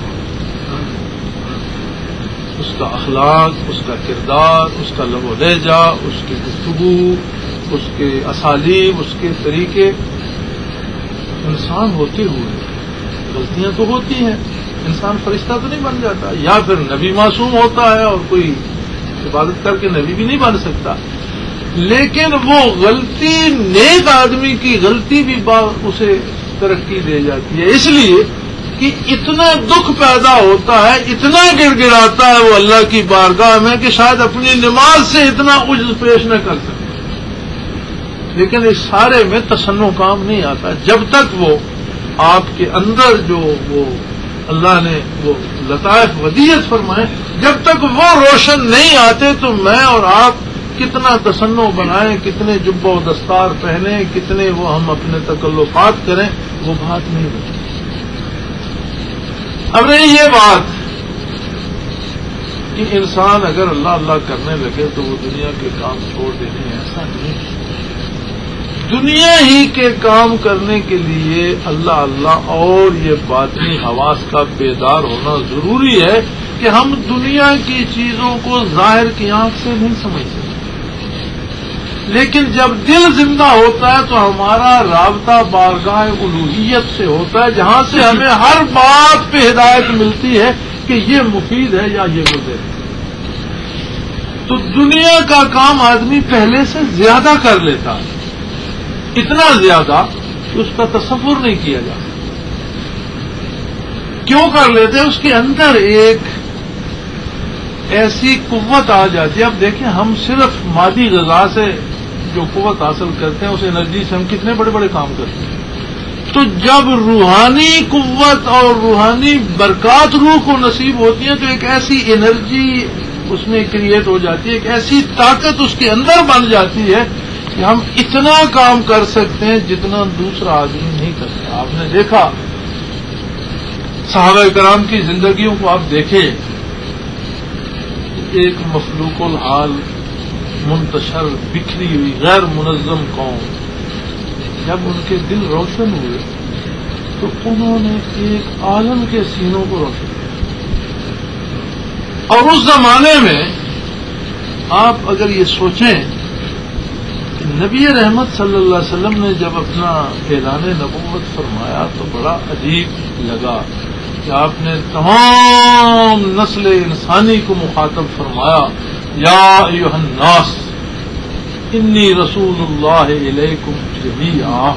اس کا اخلاق، اس کا کردار، اس کا لب و لہجہ، اس کی گفتگو، اس کے اسالیب، اس کے طریقے، انسان ہوتے ہوئے غلطیاں تو ہوتی ہیں، انسان فرشتہ تو نہیں بن جاتا، یا پھر نبی معصوم ہوتا ہے اور کوئی عبادت کر کے نبی بھی نہیں بن سکتا، لیکن وہ غلطی نیک آدمی کی غلطی بھی اسے ترقی دے جاتی ہے، اس لیے کہ اتنا دکھ پیدا ہوتا ہے، اتنا گڑ گڑاتا ہے وہ اللہ کی بارگاہ میں کہ شاید اپنی نماز سے اتنا عجز پیش نہ کر سکے، لیکن اس سارے میں تسنو کام نہیں آتا جب تک وہ آپ کے اندر جو وہ اللہ نے وہ لطائف ودیت فرمائے، جب تک وہ روشن نہیں آتے تو میں اور آپ کتنا تسنو بنائیں، کتنے جبہ و دستار پہنیں، کتنے وہ ہم اپنے تکلفات کریں، وہ بات نہیں بنتی۔ اب رہی یہ بات کہ انسان اگر اللہ اللہ کرنے لگے تو وہ دنیا کے کام چھوڑ دینے، ایسا نہیں، دنیا ہی کے کام کرنے کے لیے اللہ اللہ اور یہ باطنی حواس کا بیدار ہونا ضروری ہے کہ ہم دنیا کی چیزوں کو ظاہر کی آنکھ سے نہیں سمجھ سکتے، لیکن جب دل زندہ ہوتا ہے تو ہمارا رابطہ بارگاہ الوہیت سے ہوتا ہے، جہاں سے ہمیں ہر بات پہ ہدایت ملتی ہے کہ یہ مفید ہے یا یہ مضر ہے۔ تو دنیا کا کام آدمی پہلے سے زیادہ کر لیتا ہے، اتنا زیادہ کہ اس کا تصور نہیں کیا جا سکتا۔ کیوں کر لیتے؟ اس کے اندر ایک ایسی قوت آ جاتی ہے۔ اب دیکھیں، ہم صرف مادی غذا سے جو قوت حاصل کرتے ہیں، اس انرجی سے ہم کتنے بڑے بڑے کام کرتے ہیں، تو جب روحانی قوت اور روحانی برکات روح کو نصیب ہوتی ہیں تو ایک ایسی انرجی اس میں کریٹ ہو جاتی ہے، ایک ایسی طاقت اس کے اندر بن جاتی ہے کہ ہم اتنا کام کر سکتے ہیں جتنا دوسرا آدمی نہیں کرتا۔ آپ نے دیکھا صحابہ کرام کی زندگیوں کو، آپ دیکھیں ایک مخلوق الحال، منتشر، بکھری ہوئی، غیر منظم قوم، جب ان کے دل روشن ہوئے تو انہوں نے ایک عالم کے سینوں کو روشن کیا۔ اور اس زمانے میں آپ اگر یہ سوچیں کہ نبی رحمت صلی اللہ علیہ وسلم نے جب اپنا اعلان نبوت فرمایا تو بڑا عجیب لگا کہ آپ نے تمام نسل انسانی کو مخاطب فرمایا، یا ایھا الناس انی رسول اللہ الیکم جمیعا۔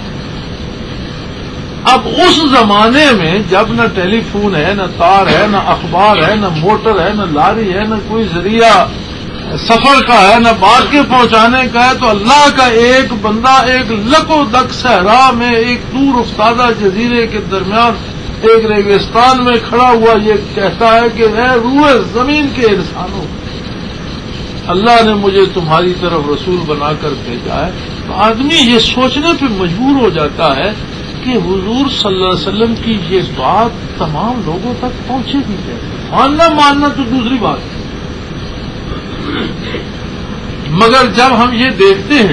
اب اس زمانے میں جب نہ ٹیلی فون ہے، نہ تار ہے، نہ اخبار ہے، نہ موٹر ہے، نہ لاری ہے، نہ کوئی ذریعہ سفر کا ہے، نہ بات کے پہنچانے کا ہے، تو اللہ کا ایک بندہ ایک لک و دک صحرا میں ایک دور افتادہ جزیرے کے درمیان ایک ریگستان میں کھڑا ہوا یہ کہتا ہے کہ اے روح زمین کے انسانوں، اللہ نے مجھے تمہاری طرف رسول بنا کر بھیجا ہے۔ تو آدمی یہ سوچنے پہ مجبور ہو جاتا ہے کہ حضور صلی اللہ علیہ وسلم کی یہ بات تمام لوگوں تک پہنچے گی کیسے؟ ماننا ماننا تو دوسری بات ہے، مگر جب ہم یہ دیکھتے ہیں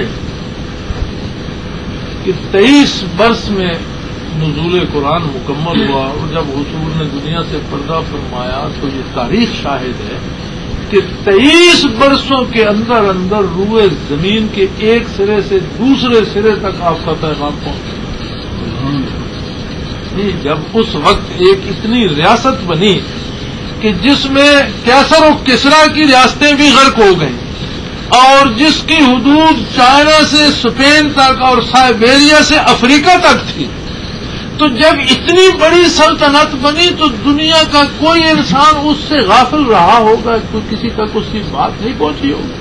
کہ تیئیس برس میں نزول قرآن مکمل ہوا اور جب حضور نے دنیا سے پردہ فرمایا تو یہ تاریخ شاہد ہے کہ تیئیس برسوں کے اندر اندر روئے زمین کے ایک سرے سے دوسرے سرے تک آپ کا پیغام پہنچا۔ جب اس وقت ایک اتنی ریاست بنی کہ جس میں کیسر و کسرا کی ریاستیں بھی غرق ہو گئیں اور جس کی حدود چائنا سے اسپین تک اور سائبیریا سے افریقہ تک تھی، تو جب اتنی بڑی سلطنت بنی تو دنیا کا کوئی انسان اس سے غافل رہا ہوگا، تو کسی تک اس کی بات نہیں پہنچی ہوگی۔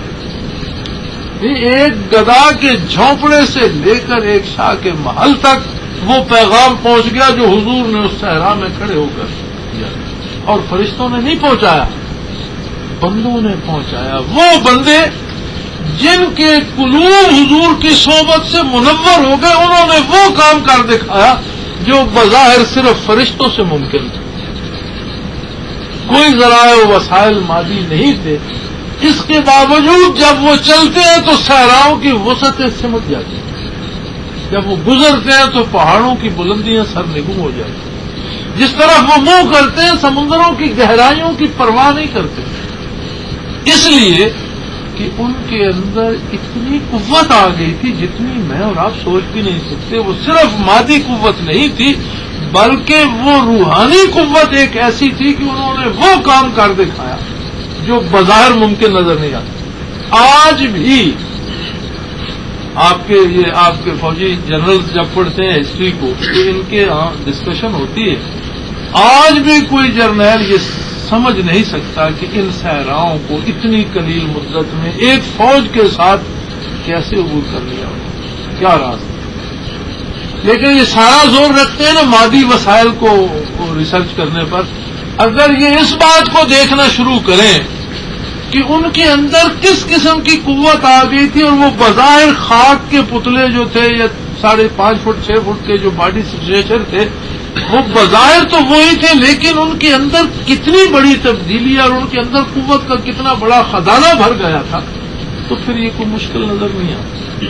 ایک گدا کے جھونپڑے سے لے کر ایک شاہ کے محل تک وہ پیغام پہنچ گیا جو حضور نے اس صحرا میں کھڑے ہو کر دیا، اور فرشتوں نے نہیں پہنچایا، بندوں نے پہنچایا۔ وہ بندے جن کے قلوب حضور کی صحبت سے منور ہو گئے، انہوں نے وہ کام کر دکھایا جو بظاہر صرف فرشتوں سے ممکن تھا۔ کوئی ذرائع و وسائل مادی نہیں تھے، اس کے باوجود جب وہ چلتے ہیں تو صحراؤں کی وسعتیں سمٹ جاتی ہیں، جب وہ گزرتے ہیں تو پہاڑوں کی بلندیاں سر نگوں ہو جاتی ہیں، جس طرف وہ منہ کرتے ہیں سمندروں کی گہرائیوں کی پرواہ نہیں کرتے، اس لیے کہ ان کے اندر اتنی قوت آ گئی تھی جتنی میں اور آپ سوچ بھی نہیں سکتے۔ وہ صرف مادی قوت نہیں تھی بلکہ وہ روحانی قوت ایک ایسی تھی کہ انہوں نے وہ کام کر دکھایا جو بظاہر ممکن نظر نہیں آتا۔ آج بھی آپ کے یہ آپ کے فوجی جنرل جب پڑھتے ہیں ہسٹری کو تو ان کے ہاں ڈسکشن ہوتی ہے، آج بھی کوئی جرنیل یہ سمجھ نہیں سکتا کہ ان صحراؤں کو اتنی قلیل مدت میں ایک فوج کے ساتھ کیسے عبور کر لیا ہو، کیا راز ہے۔ لیکن یہ سارا زور رکھتے ہیں نا مادی وسائل کو ریسرچ کرنے پر۔ اگر یہ اس بات کو دیکھنا شروع کریں کہ ان کے اندر کس قسم کی قوت آ گئی تھی، اور وہ بظاہر خاک کے پتلے جو تھے یا ساڑھے پانچ فٹ چھ فٹ کے جو باڈی اسٹرکچر تھے وہ بظاہر تو وہی تھے، لیکن ان کے اندر کتنی بڑی تبدیلی اور ان کے اندر قوت کا کتنا بڑا خزانہ بھر گیا تھا، تو پھر یہ کوئی مشکل نظر نہیں آتی۔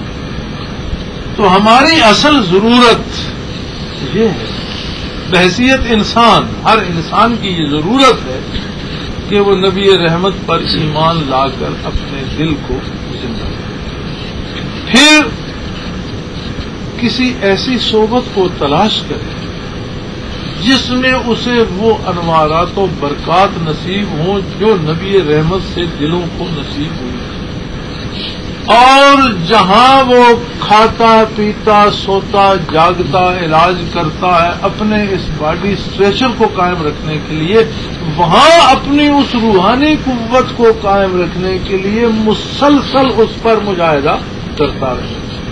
تو ہماری اصل ضرورت یہ ہے، بحیثیت انسان، ہر انسان کی یہ ضرورت ہے کہ وہ نبی رحمت پر ایمان لا کر اپنے دل کو زندہ کرے، پھر کسی ایسی صحبت کو تلاش کرے جس میں اسے وہ انوارات و برکات نصیب ہوں جو نبی رحمت سے دلوں کو نصیب ہوئی، اور جہاں وہ کھاتا پیتا سوتا جاگتا علاج کرتا ہے اپنے اس باڈی اسٹریچر کو قائم رکھنے کے لیے، وہاں اپنی اس روحانی قوت کو قائم رکھنے کے لیے مسلسل اس پر مجاہدہ کرتا رہے۔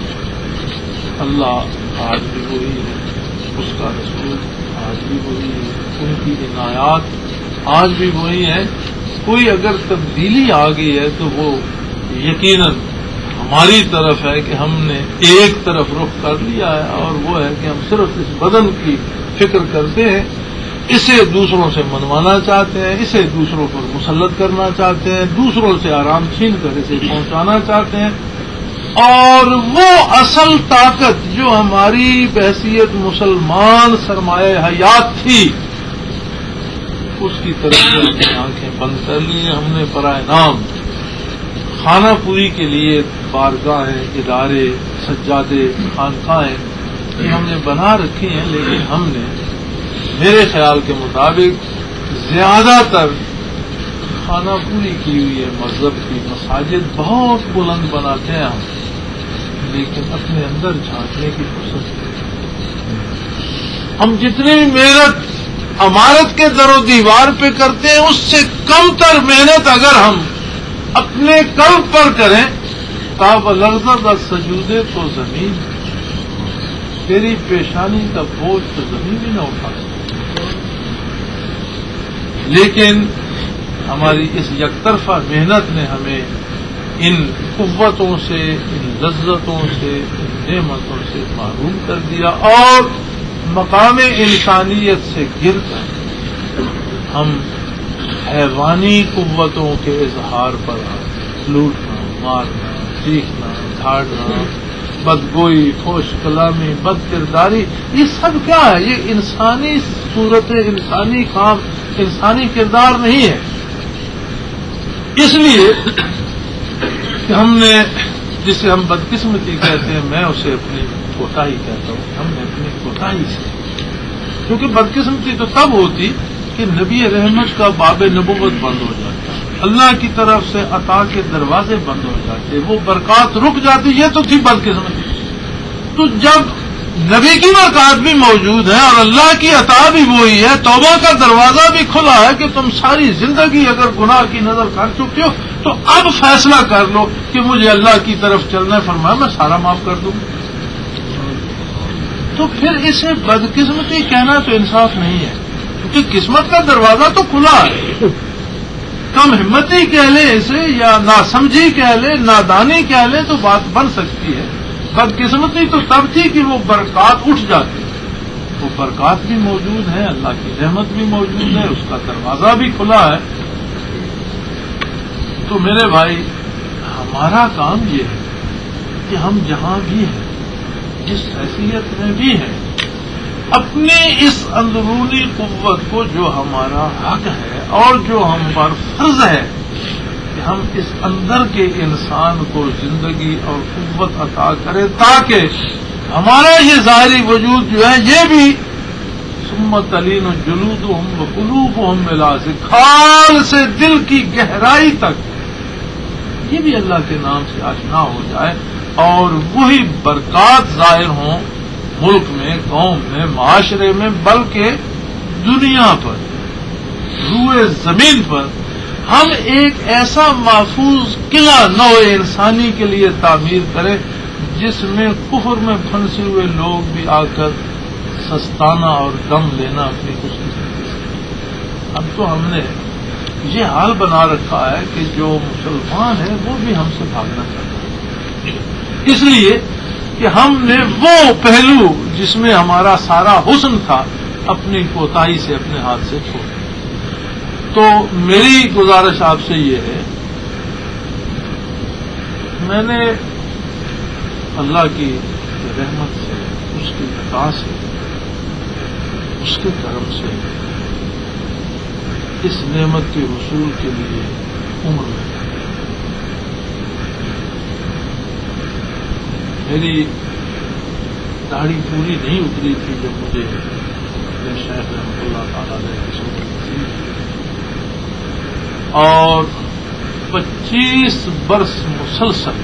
اللہ آج بھی وہی ہے، اس کا رسول آج بھی وہی ہے، ان کی عنایات آج بھی وہی ہے۔ کوئی اگر تبدیلی آ گئی ہے تو وہ یقیناً ہماری طرف ہے کہ ہم نے ایک طرف رخ کر لیا ہے، اور وہ ہے کہ ہم صرف اس بدن کی فکر کرتے ہیں، اسے دوسروں سے منوانا چاہتے ہیں، اسے دوسروں پر مسلط کرنا چاہتے ہیں، دوسروں سے آرام چھین کر اسے پہنچانا چاہتے ہیں، اور وہ اصل طاقت جو ہماری بحیثیت مسلمان سرمایہ حیات تھی اس کی طرف سے ہم نے آنکھیں بند کر لی ہیں۔ ہم نے برائے نام خانہ پوری کے لیے بارگاہیں، ادارے، سجادے، خانقاہیں یہ ہم نے بنا رکھی ہیں، لیکن ہم نے میرے خیال کے مطابق زیادہ تر خانہ پوری کی ہوئی ہے مذہب کی۔ مساجد بہت بلند بناتے ہیں ہم، لیکن اپنے اندر جھانکنے کی فرصت نہیں۔ ہم جتنی محنت عمارت کے در و دیوار پہ کرتے ہیں اس سے کم تر محنت اگر ہم اپنے قلب پر کریں، تاب لرزد از سجودے تو زمین، تیری پیشانی کا بوجھ تو زمین ہی نہ اٹھا سکتی۔ لیکن ہماری اس یک طرفہ محنت نے ہمیں ان قوتوں سے، ان لذتوں سے، ان نعمتوں سے محروم کر دیا، اور مقام انسانیت سے گر کر ہم حیوانی قوتوں کے اظہار پر لوٹنا، مارنا، چیخنا، دھاڑنا، بدگوئی، فحش کلامی، بد کرداری، یہ سب کیا ہے؟ یہ انسانی صورت، انسانی کام، انسانی کردار نہیں ہے۔ اس لیے کہ ہم نے جسے ہم بدقسمتی کہتے ہیں، میں اسے اپنی کوتاہی کہتا ہوں، ہم نے اپنی کوتاہی سے، کیونکہ بدقسمتی تو تب ہوتی کہ نبی رحمت کا باب نبوت بند ہو جاتا ہے، اللہ کی طرف سے عطا کے دروازے بند ہو جاتے، وہ برکات رک جاتی. یہ تو تھی بدقسمتی. تو جب نبی کی برکات بھی موجود ہے اور اللہ کی عطا بھی وہی ہے، توبہ کا دروازہ بھی کھلا ہے کہ تم ساری زندگی اگر گناہ کی نظر کر چکے ہو تو اب فیصلہ کر لو کہ مجھے اللہ کی طرف چلنا فرمایا، میں سارا معاف کر دوں. تو پھر اسے بدقسمتی کہنا تو انصاف نہیں ہے، کیونکہ قسمت کا دروازہ تو کھلا ہے. کم ہمتی کہہ لیں اسے یا ناسمجھی کہہ لیں، نادانی کہہ لیں تو بات بن سکتی ہے. بدقسمتی تو تب تھی کہ وہ برکات اٹھ جاتی. وہ برکات بھی موجود ہے، اللہ کی رحمت بھی موجود ہے، اس کا دروازہ بھی کھلا ہے. تو میرے بھائی، ہمارا کام یہ ہے کہ ہم جہاں بھی ہیں، جس حیثیت میں بھی ہیں، اپنی اس اندرونی قوت کو جو ہمارا حق ہے اور جو ہم پر فرض ہے کہ ہم اس اندر کے انسان کو زندگی اور قوت عطا کرے تاکہ ہمارا یہ ظاہری وجود جو ہے یہ بھی سمت تلین جلودہم وقلوبہم الی ذکر، کھال سے دل کی گہرائی تک یہ بھی اللہ کے نام سے آشنا ہو جائے اور وہی برکات ظاہر ہوں ملک میں، قوم میں، معاشرے میں، بلکہ دنیا پر، روئے زمین پر ہم ایک ایسا محفوظ قلعہ نوع انسانی کے لیے تعمیر کریں جس میں کفر میں پھنسے ہوئے لوگ بھی آ کر سستانہ اور دم لینا اپنی خوش قسمتی سے. اب تو ہم نے یہ حال بنا رکھا ہے کہ جو مسلمان ہے وہ بھی ہم سے بھاگنا چاہتا ہے، اس لیے کہ ہم نے وہ پہلو جس میں ہمارا سارا حسن تھا اپنی کوتاہی سے اپنے ہاتھ سے چھوڑ. تو میری گزارش آپ سے یہ ہے، میں نے اللہ کی رحمت سے، اس کی عطا سے، اس کے کرم سے اس نعمت کے حصول کے لیے عمر میں میری داڑھی پوری نہیں اتری تھی جب مجھے اپنے شیخ رحمۃ اللہ تعالی علیہ کی صحبت نصیب، اور پچیس برس مسلسل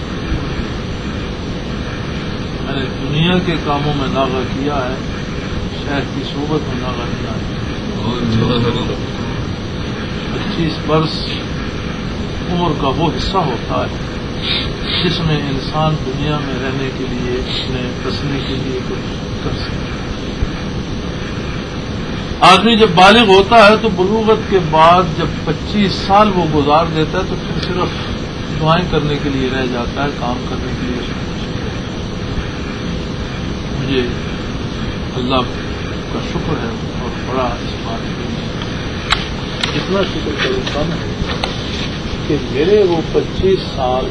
میں نے دنیا کے کاموں میں ناغہ کیا ہے، شیخ کی صحبت میں ناغہ کیا ہے. پچیس برس عمر کا وہ حصہ ہوتا ہے جس میں انسان دنیا میں رہنے کے لیے، اپنے بسنے کے لیے کچھ کر سکے. آدمی جب بالغ ہوتا ہے تو بلوغت کے بعد جب پچیس سال وہ گزار دیتا ہے تو پھر صرف دعائیں کرنے کے لیے رہ جاتا ہے، کام کرنے کے لیے. مجھے اللہ کا شکر ہے اور بڑا اس بات کے لیے اتنا شکر کا انسان ہے کہ میرے وہ پچیس سال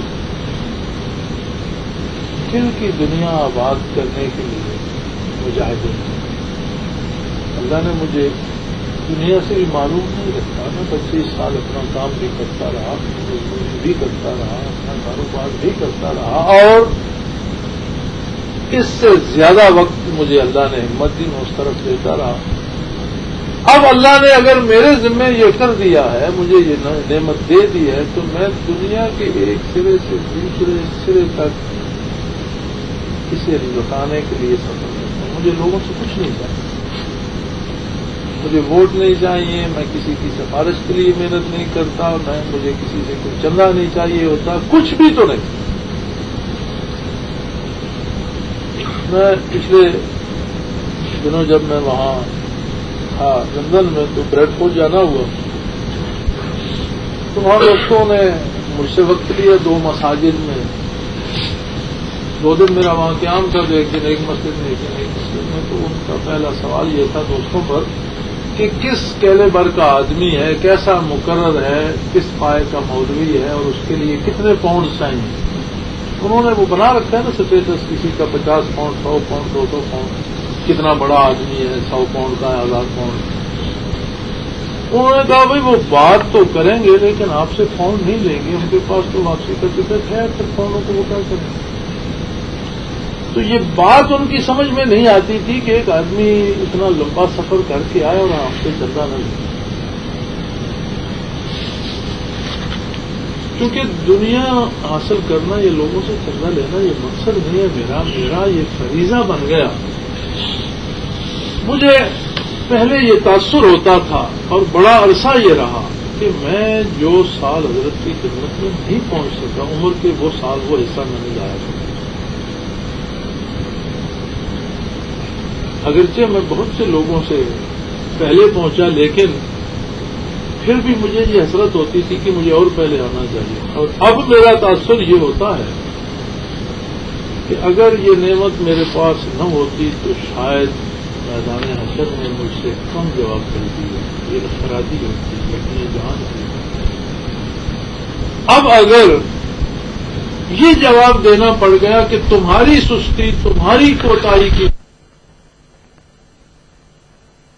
دل کی دنیا آباد کرنے کے لیے مجاہدے ہیں. اللہ نے مجھے دنیا سے بھی معلوم نہیں رکھا، میں پچیس سال اپنا کام بھی کرتا رہا، بھی کرتا رہا، اپنا کاروبار بھی کرتا رہا، اور اس سے زیادہ وقت مجھے اللہ نے ہمت دی، میں اس طرف دیتا رہا. اب اللہ نے اگر میرے ذمہ یہ کر دیا ہے، مجھے یہ نعمت دے دی ہے، تو میں دنیا کے ایک سرے سے دوسرے سرے تک اسے لوٹانے کے لیے سفر کرتا ہوں. مجھے لوگوں سے کچھ نہیں چاہیے، مجھے ووٹ نہیں چاہیے، میں کسی کی سفارش کے لیے محنت نہیں کرتا، میں مجھے کسی سے کوئی چندہ نہیں چاہیے ہوتا، کچھ بھی تو نہیں. میں پچھلے دنوں جب میں وہاں تھا لندن میں تو بریڈ فورڈ جانا ہوا تو وہاں دوستوں نے مجھ سے وقت لیا دو مساجد میں. دو دن میرا وہاں قیام تھا، تو ایک دن ایک مسجد میں ایک دن ایک مسجد میں. تو ان کا پہلا سوال یہ تھا دوستوں پر کہ کس کیلیبر کا آدمی ہے، کیسا مقرر ہے، کس پائے کا مولوی ہے اور اس کے لیے کتنے پاؤنڈ چاہیے. انہوں نے وہ بنا رکھا ہے نا اسٹیٹس، کسی کا پچاس پاؤنڈ، سو پاؤنڈ، دو سو پاؤنڈ، کتنا بڑا آدمی ہے، سو پاؤنڈ کا ہے، ہزار پاؤنڈ. انہوں نے کہا بھائی وہ بات تو کریں گے لیکن آپ سے فون نہیں لیں گے، ان کے پاس تو واپسی کا ٹکٹ ہے، پھر فونوں کو وہ کیا کریں. تو یہ بات ان کی سمجھ میں نہیں آتی تھی کہ ایک آدمی اتنا لمبا سفر کر کے آئے اور آپ سے چندہ نہ لے. کیونکہ دنیا حاصل کرنا، یہ لوگوں سے چندہ لینا، یہ مقصد نہیں ہے میرا. میرا یہ فریضہ بن گیا. مجھے پہلے یہ تاثر ہوتا تھا اور بڑا عرصہ یہ رہا کہ میں جو سال حضرت کی خدمت میں نہیں پہنچ سکا، عمر کے وہ سال وہ حصہ میں نے لایا تھا. اگرچہ میں بہت سے لوگوں سے پہلے پہنچا، لیکن پھر بھی مجھے یہ حسرت ہوتی تھی کہ مجھے اور پہلے آنا چاہیے. اور اب میرا تاثر یہ ہوتا ہے کہ اگر یہ نعمت میرے پاس نہ ہوتی تو شاید میدان حشر میں مجھ سے کم جواب کرتی ہے. یہ افرادی ہوتی ہے، اپنی جان کی. اب اگر یہ جواب دینا پڑ گیا کہ تمہاری سستی، تمہاری کوتاہی کی